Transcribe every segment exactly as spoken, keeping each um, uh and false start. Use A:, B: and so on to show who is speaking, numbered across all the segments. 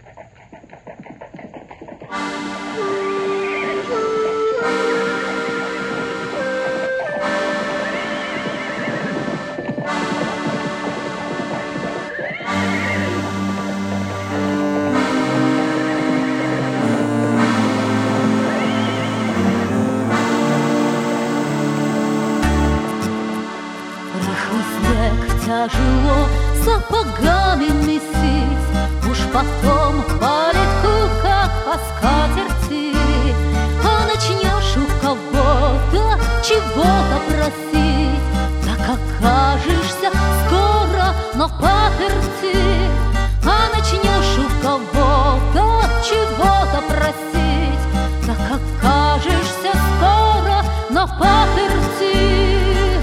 A: Тяжело сапогами месить, уж потом по лету, как по скатерти. А начнешь у кого-то чего-то просить, так окажешься скоро на паперти. А начнешь у кого-то чего-то просить, так окажешься скоро на паперти.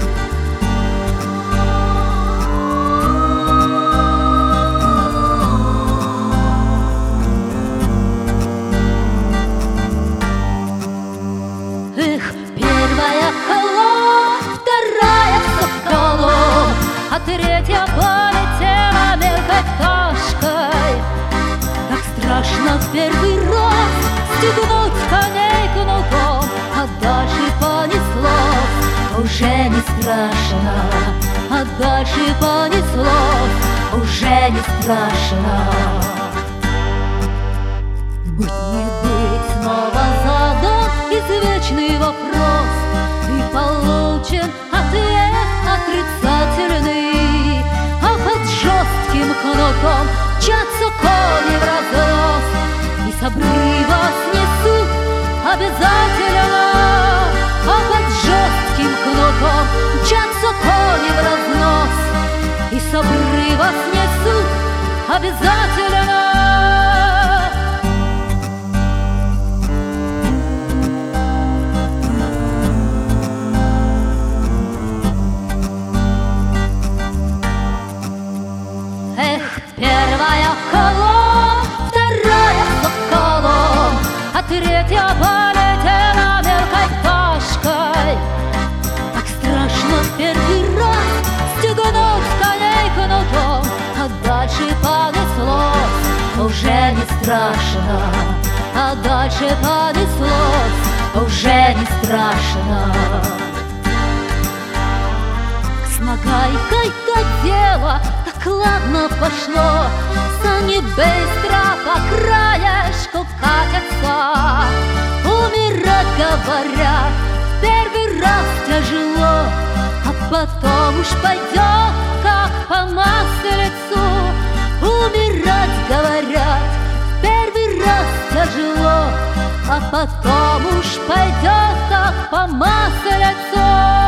A: Первая колонна, вторая соколом, а третья полетела мелкой пташкой. Так страшно в первый раз стегнуть коней кнутом, а дальше понеслось, уже не страшно. А дальше понеслось, уже не страшно. Быть не быть, снова задан извечный вопрос, и получен ответ отрицательный. А под жестким кнутом мчатся кони в разнос, и с обрыва снесут обязательно. А под жестким кнутом мчатся кони в разнос, и с обрыва снесут обязательно. Первая колонна, вторая соколом, а третья полетела мелкой пташкой. Так страшно в первый раз стегнуть коней кнутом, а дальше понеслось, уже не страшно. А дальше понеслось, уже не страшно. С нагайкой-то дело так ладно пошло, сани быстро по краешку катятся. Умирать, говорят, в первый раз тяжело, а потом уж пойдет, как по маслицу. Умирать, говорят, в первый раз тяжело, а потом уж пойдет, как по маслицу.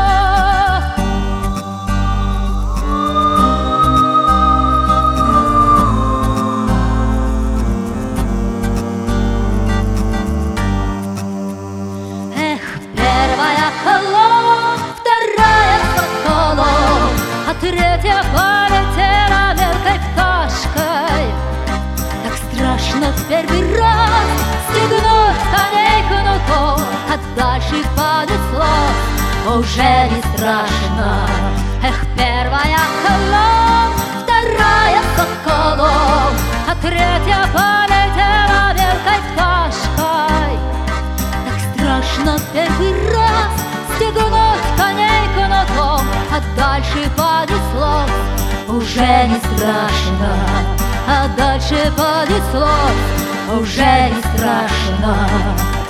A: Третья полетела мелкой пташкой. Так страшно в первый раз стегнуть коней кнутом, а дальше понеслось, уже не страшно. Эх, первая колонна, вторая соколом, а третья полетела мелкой пташкой. Так страшно в первый раз стегнуть коней кнутом, а дальше понеслось, уже не страшно. А дальше понеслось, уже не страшно.